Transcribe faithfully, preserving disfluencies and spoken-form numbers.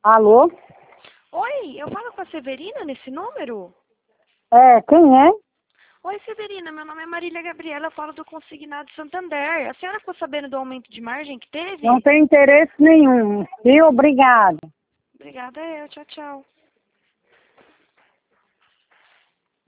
Alô? Oi, eu falo com a Severina nesse número? É, quem é? Oi, Severina, meu nome é Marília Gabriela, eu falo do Consignado Santander. A senhora ficou sabendo do aumento de margem que teve? Não tem interesse nenhum. E obrigado. Obrigada, eu. Tchau, tchau.